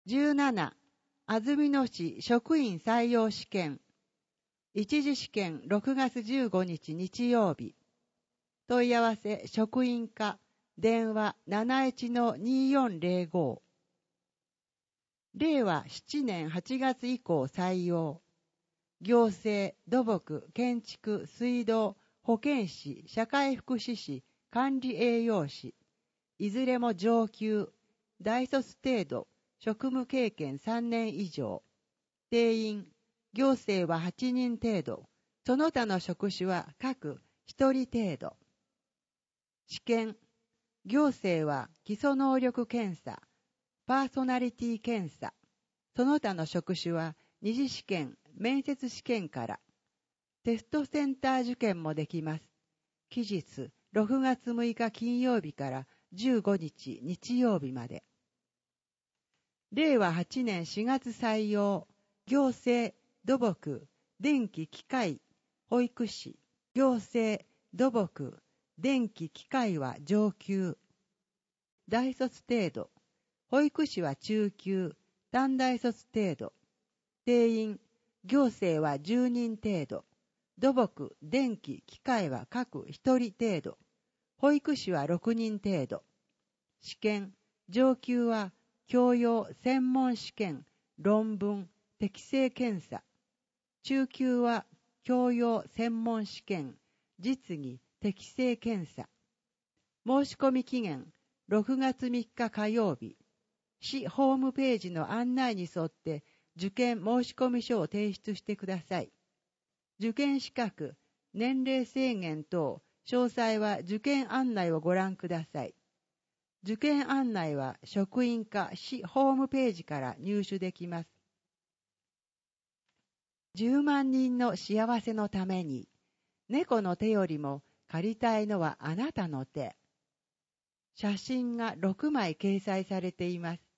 17、安曇野市職員採用試験。一次試験6月15日日曜日。問い合わせ職員課、電話71-2405。令和7年8月以降採用。行政、土木、建築、水道、保健師、社会福祉士、管理栄養士。いずれも上級、大卒程度、職務経験3年以上。定員、行政は8人程度。その他の職種は各1人程度。試験、行政は基礎能力検査、パーソナリティ検査。その他の職種は二次試験、面接試験から。テストセンター受験もできます。期日、6月6日金曜日から15日日曜日まで。令和8年4月採用、行政、土木、電気機械、保育士、行政、土木、電気機械は上級。大卒程度、保育士は中級、短大卒程度。定員、行政は10人程度。土木、電気、機械は各1人程度。保育士は6人程度。試験、上級は教養専門試験、論文、適性検査。中級は教養専門試験、実技、適性検査。申し込み期限、6月3日火曜日。市ホームページの案内に沿って受験申し込み書を提出してください。受験資格、年齢制限等、詳細は受験案内をご覧ください。受験案内は職員課市ホームページから入手できます。10万人の幸せのために、猫の手よりも借りたいのはあなたの手。写真が6枚掲載されています。